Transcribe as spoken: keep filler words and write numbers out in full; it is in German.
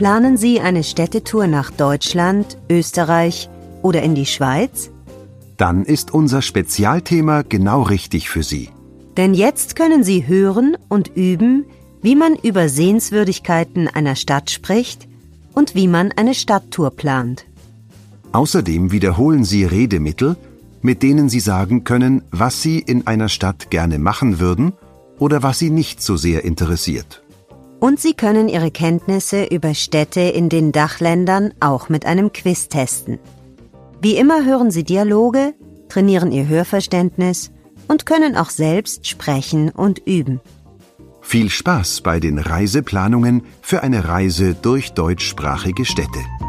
Planen Sie eine Städtetour nach Deutschland, Österreich oder in die Schweiz? Dann ist unser Spezialthema genau richtig für Sie. Denn jetzt können Sie hören und üben, wie man über Sehenswürdigkeiten einer Stadt spricht und wie man eine Stadttour plant. Außerdem wiederholen Sie Redemittel, mit denen Sie sagen können, was Sie in einer Stadt gerne machen würden oder was Sie nicht so sehr interessiert. Und Sie können Ihre Kenntnisse über Städte in den Dachländern auch mit einem Quiz testen. Wie immer hören Sie Dialoge, trainieren Ihr Hörverständnis und können auch selbst sprechen und üben. Viel Spaß bei den Reiseplanungen für eine Reise durch deutschsprachige Städte.